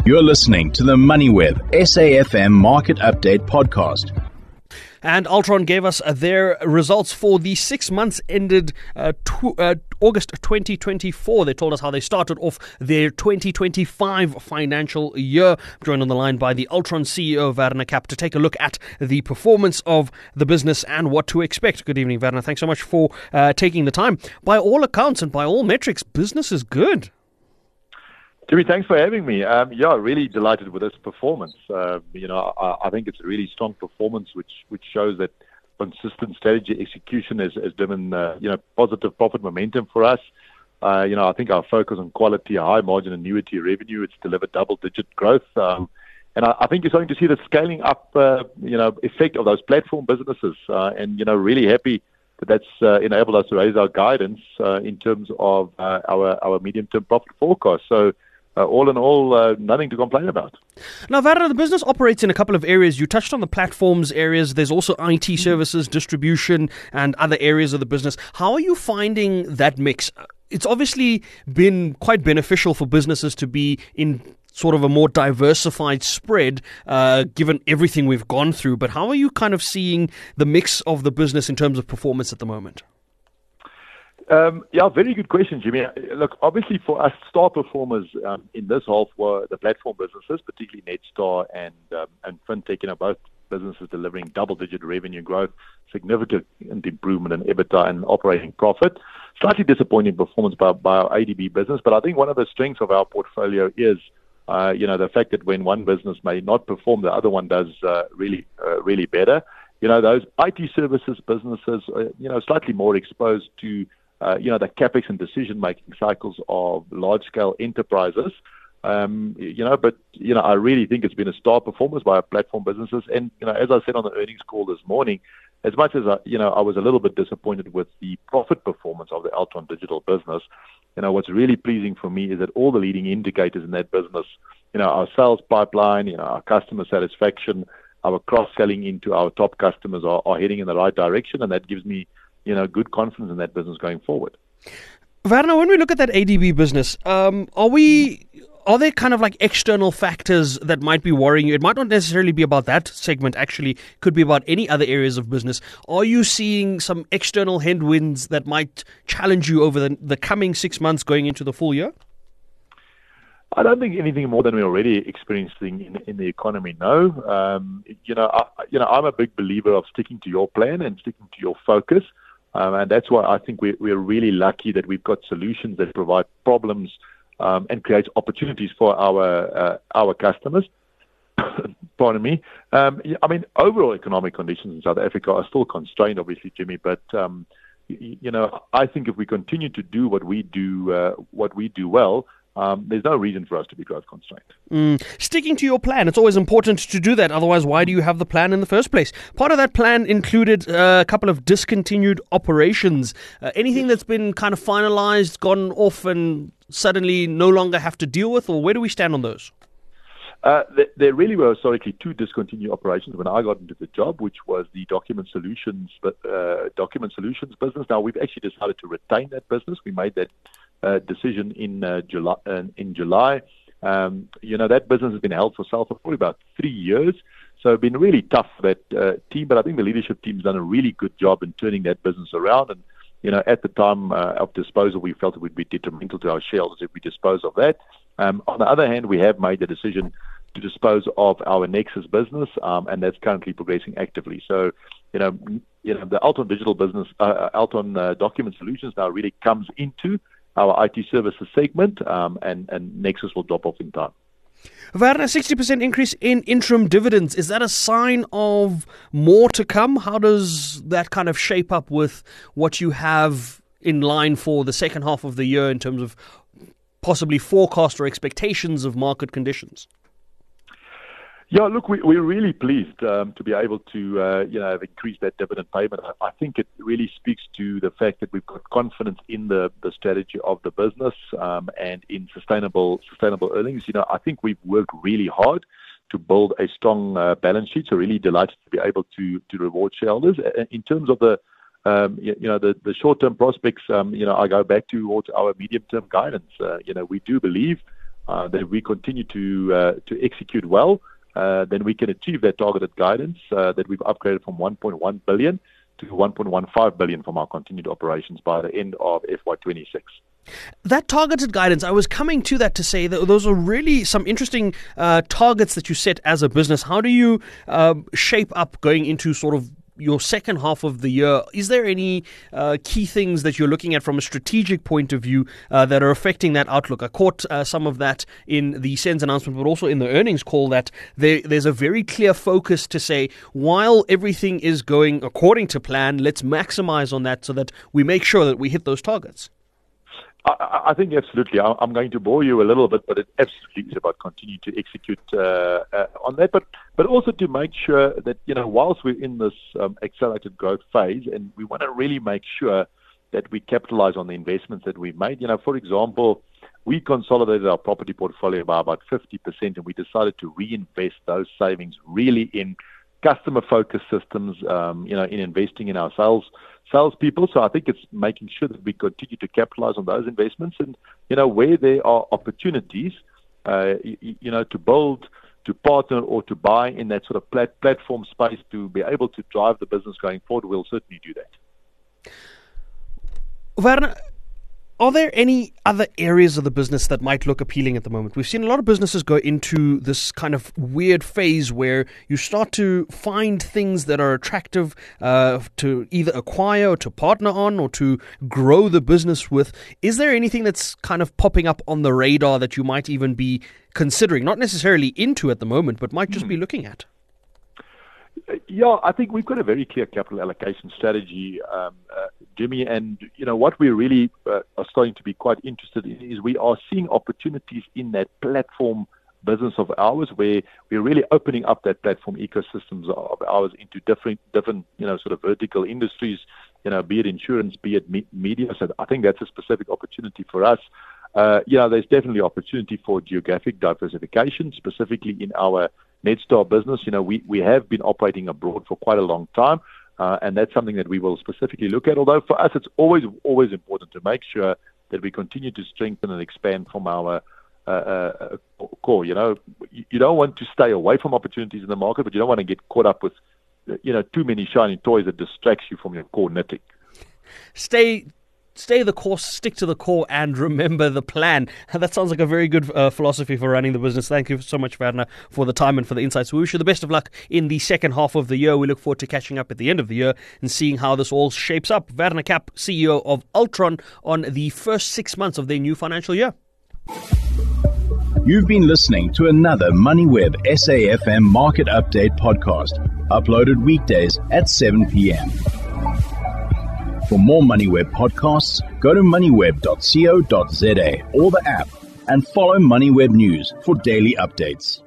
You're listening to the MoneyWeb SAFM Market Update Podcast. And Altron gave us their results for the 6 months ended August 2024. They told us how they started off their 2025 financial year. I'm joined on the line by the Altron CEO, Werner Kapp, to take a look at the performance of the business and what to expect. Good evening, Werner. Thanks so much for taking the time. By all accounts and by all metrics, business is good. Jimmy, thanks for having me. Really delighted with this performance. I think it's a really strong performance, which shows that consistent strategy execution has driven, positive profit momentum for us. I think our focus on quality, high margin annuity revenue, it's delivered double-digit growth. And I think you're starting to see the scaling up, effect of those platform businesses. Really happy that that's enabled us to raise our guidance in terms of our medium-term profit forecast. So, all in all, nothing to complain about. Now, Werner, the business operates in a couple of areas. You touched on the platforms areas. There's also IT services, distribution, and other areas of the business. How are you finding that mix? It's obviously been quite beneficial for businesses to be in sort of a more diversified spread, given everything we've gone through. But how are you kind of seeing the mix of the business in terms of performance at the moment? Very good question, Jimmy. Look, obviously for us, star performers in this half were the platform businesses, particularly Netstar and FinTech, both businesses delivering double-digit revenue growth, significant improvement in EBITDA and operating profit. Slightly disappointing performance by our ADB business, but I think one of the strengths of our portfolio is, the fact that when one business may not perform, the other one does really better. Those IT services businesses, slightly more exposed to the capex and decision-making cycles of large-scale enterprises. But I really think it's been a star performance by our platform businesses. And, as I said on the earnings call this morning, as much as, I was a little bit disappointed with the profit performance of the Altron Digital business, what's really pleasing for me is that all the leading indicators in that business, our sales pipeline, our customer satisfaction, our cross-selling into our top customers are heading in the right direction, and that gives me good confidence in that business going forward. Werner, when we look at that ADB business, are there kind of like external factors that might be worrying you? It might not necessarily be about that segment, actually. Could be about any other areas of business. Are you seeing some external headwinds that might challenge you over the coming 6 months going into the full year? I don't think anything more than we're already experiencing in the economy, no. I'm a big believer of sticking to your plan and sticking to your focus. And that's why I think we're really lucky that we've got solutions that provide problems and create opportunities for our customers. Pardon me. Overall economic conditions in South Africa are still constrained, obviously, Jimmy. But I think if we continue to do what we do well, there's no reason for us to be growth constrained. Sticking to your plan, it's always important to do that. Otherwise, why do you have the plan in the first place? Part of that plan included a couple of discontinued operations. Anything that's been kind of finalized, gone off and suddenly no longer have to deal with, or where do we stand on those? There really were historically two discontinued operations when I got into the job, which was the document solutions business. Now, we've actually decided to retain that business. We made that decision in July. That business has been held for sale for probably about 3 years. So it's been really tough for that team, but I think the leadership team's done a really good job in turning that business around. And, at the time of disposal, we felt it would be detrimental to our shareholders if we dispose of that. On the other hand, we have made the decision to dispose of our Nexus business, and that's currently progressing actively. So, the Altron Digital business, Altron Document Solutions now really comes into our IT services segment, and Nexus will drop off in time. Werner, 60% increase in interim dividends. Is that a sign of more to come? How does that kind of shape up with what you have in line for the second half of the year in terms of possibly forecast or expectations of market conditions? Yeah, look, we're really pleased to be able to have increased that dividend payment. I think it really speaks to the fact that we've got confidence in the strategy of the business and in sustainable earnings. I think we've worked really hard to build a strong balance sheet. So really delighted to be able to reward shareholders. In terms of the short-term prospects, I go back towards our medium-term guidance. We do believe that we continue to execute well, then we can achieve that targeted guidance that we've upgraded from 1.1 billion to 1.15 billion from our continued operations by the end of FY26. That targeted guidance, I was coming to that to say that those are really some interesting targets that you set as a business. How do you shape up going into sort of your second half of the year? Is there any key things that you're looking at from a strategic point of view that are affecting that outlook? I caught some of that in the SENS announcement, but also in the earnings call, that there's a very clear focus to say, while everything is going according to plan, let's maximize on that so that we make sure that we hit those targets. I think absolutely. I'm going to bore you a little bit, but it absolutely is about continuing to execute on that, but also to make sure that, whilst we're in this accelerated growth phase, and we want to really make sure that we capitalize on the investments that we've made. For example, we consolidated our property portfolio by about 50%, and we decided to reinvest those savings really in customer-focused systems, in investing in our salespeople. So I think it's making sure that we continue to capitalize on those investments, and where there are opportunities, to build, to partner, or to buy in that sort of platform space to be able to drive the business going forward, we'll certainly do that. Werner, are there any other areas of the business that might look appealing at the moment? We've seen a lot of businesses go into this kind of weird phase where you start to find things that are attractive to either acquire or to partner on or to grow the business with. Is there anything that's kind of popping up on the radar that you might even be considering, not necessarily into at the moment, but might just be looking at? Yeah, I think we've got a very clear capital allocation strategy, Jimmy, and what we really are starting to be quite interested in is we are seeing opportunities in that platform business of ours, where we're really opening up that platform ecosystems of ours into different sort of vertical industries, be it insurance, be it media. So I think that's a specific opportunity for us. There's definitely opportunity for geographic diversification, specifically in our Netstar business. We have been operating abroad for quite a long time, and that's something that we will specifically look at. Although for us, it's always important to make sure that we continue to strengthen and expand from our core. You don't want to stay away from opportunities in the market, but you don't want to get caught up with too many shiny toys that distracts you from your core knitting. Stay the course, stick to the core, and remember the plan. That sounds like a very good philosophy for running the business. Thank you so much, Werner, for the time and for the insights. We wish you the best of luck in the second half of the year. We look forward to catching up at the end of the year and seeing how this all shapes up. Werner Kapp, CEO of Altron, on the first 6 months of their new financial year. You've been listening to another MoneyWeb SAFM Market Update podcast, uploaded weekdays at 7 p.m. For more MoneyWeb podcasts, go to moneyweb.co.za or the app, and follow MoneyWeb News for daily updates.